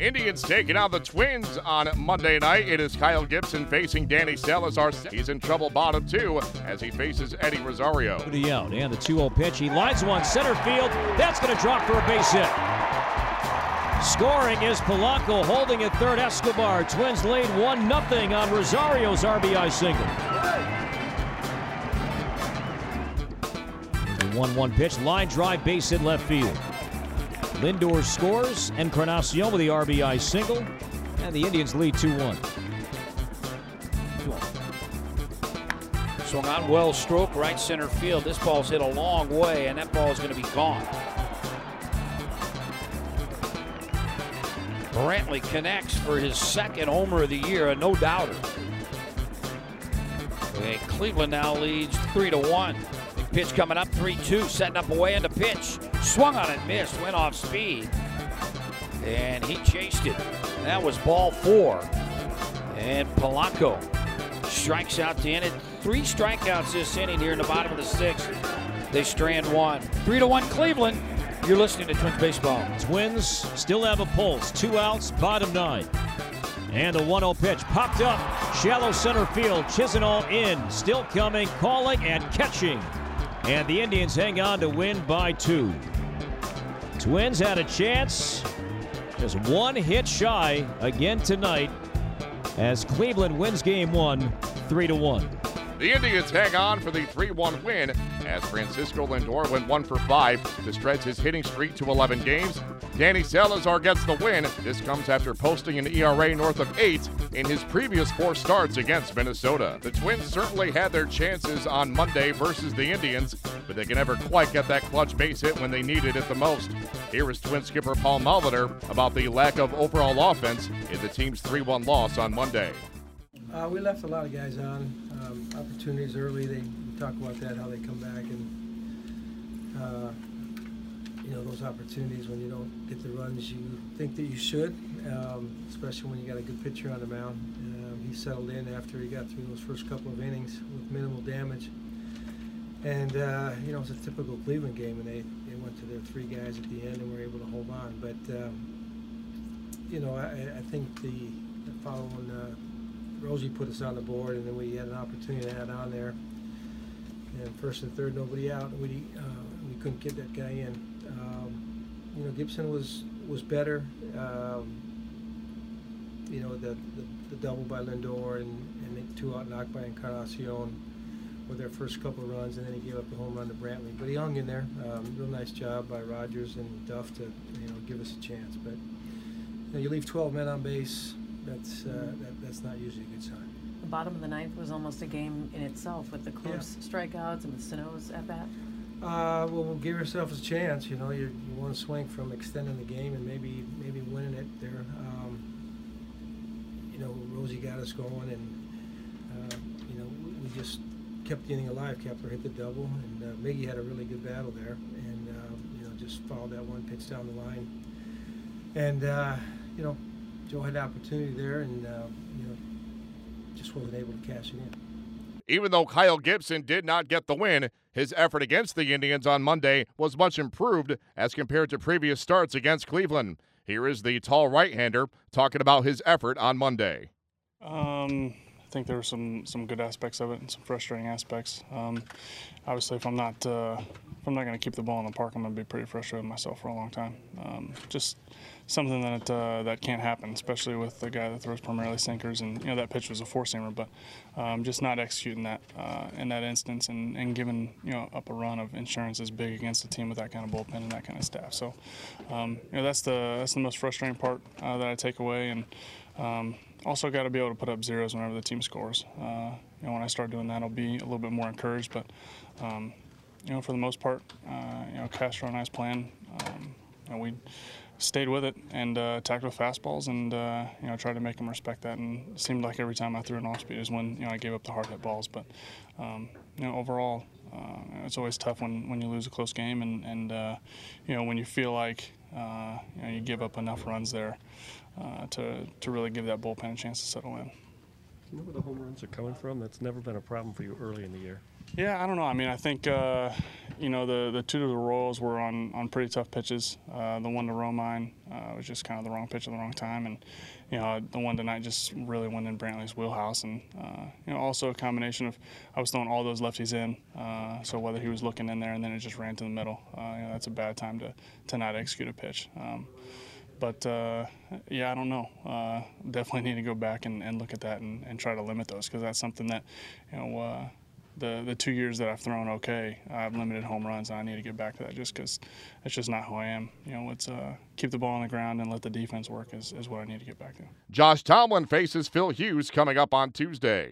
Indians taking on the Twins on Monday night. It is Kyle Gibson facing Danny Salazar. He's in trouble bottom two as he faces Eddie Rosario. Out and the 2-0 pitch. He lines one center field. That's going to drop for a base hit. Scoring is Polanco, holding at third. Escobar. Twins lead 1-0 on Rosario's RBI single. The 1-1 pitch. Line drive, base hit left field. Lindor scores, Encarnacion with the RBI single, and the Indians lead 2-1. Swung on, well stroke, right center field. This ball's hit a long way, and that ball is going to be gone. Brantley connects for his second homer of the year, a no-doubter. And Cleveland now leads 3-1. Big pitch coming up, 3-2, setting up away into pitch. Swung on it, missed, went off speed. And he chased it. That was ball 4. And Polanco strikes out to end it. 3 strikeouts this inning here in the bottom of the 6th. They strand 1. 3-1 Cleveland. You're listening to Twins Baseball. Twins still have a pulse. 2 outs, bottom 9. And the 1-0 pitch popped up. Shallow center field. Chisenhall in. Still coming, calling, and catching. And the Indians hang on to win by 2. Twins had a chance. Just 1 hit shy again tonight as Cleveland wins game 1, 3-1. The Indians hang on for the 3-1 win as Francisco Lindor went 1 for 5 to stretch his hitting streak to 11 games. Danny Salazar gets the win. This comes after posting an ERA north of 8 in his previous 4 starts against Minnesota. The Twins certainly had their chances on Monday versus the Indians, but they can never quite get that clutch base hit when they needed it the most. Here is Twins skipper Paul Molitor about the lack of overall offense in the team's 3-1 loss on Monday. We left a lot of guys on. Opportunities early, they talk about that, how they come back, and those opportunities when you don't get the runs you think that you should, especially when you got a good pitcher on the mound. He settled in after he got through those first couple of innings with minimal damage. And it's a typical Cleveland game, and they went to their 3 guys at the end and were able to hold on. But I think the following Rosie put us on the board, and then we had an opportunity to add on there. And first and third, nobody out. We couldn't get that guy in. Gibson was better. The double by Lindor and the 2 out knock by Encarnacion were their first couple of runs, and then he gave up the home run to Brantley. But he hung in there. Real nice job by Rogers and Duff to give us a chance. But you leave 12 men on base. That's not usually a good sign. The bottom of the 9th was almost a game in itself with the close strikeouts and with Sano's at bat. We'll give yourself a chance. You want to swing from extending the game and maybe winning it there. Rosie got us going, and we just kept the inning alive. Kepler hit the double, and Miggy had a really good battle there, and just followed that 1 pitch down the line. And Joe had an opportunity there, and just wasn't able to cash it in. Even though Kyle Gibson did not get the win, his effort against the Indians on Monday was much improved as compared to previous starts against Cleveland. Here is the tall right-hander talking about his effort on Monday. I think there were some good aspects of it and some frustrating aspects. Obviously, if I'm not going to keep the ball in the park, I'm going to be pretty frustrated with myself for a long time. Just something that can't happen, especially with the guy that throws primarily sinkers. And that pitch was a 4-seamer, but just not executing that in that instance and giving up a run of insurance is big against a team with that kind of bullpen and that kind of staff. So that's the most frustrating part that I take away. And also got to be able to put up zeros whenever the team scores. When I start doing that, I'll be a little bit more encouraged. But for the most part, Castro and I's plan. We stayed with it and attacked with fastballs and tried to make them respect that. And it seemed like every time I threw an off-speed is when I gave up the hard hit balls. But overall, it's always tough when you lose a close game and when you feel like you give up enough runs there to really give that bullpen a chance to settle in. You know where the home runs are coming from? That's never been a problem for you early in the year. Yeah, I don't know. I mean, I think, you know, the two to the Royals were on pretty tough pitches. The one to Romine was just kind of the wrong pitch at the wrong time. And, you know, the one tonight just really went in Brantley's wheelhouse. And, you know, also a combination of I was throwing all those lefties in. So whether he was looking in there and then it just ran to the middle, you know, that's a bad time to not execute a pitch. But, yeah, I don't know. Definitely need to go back and look at that and try to limit those, because that's something that, you know, the 2 years that I've thrown okay, I've limited home runs, and I need to get back to that just because it's just not who I am. You know, it's keep the ball on the ground and let the defense work is what I need to get back to. Josh Tomlin faces Phil Hughes coming up on Tuesday.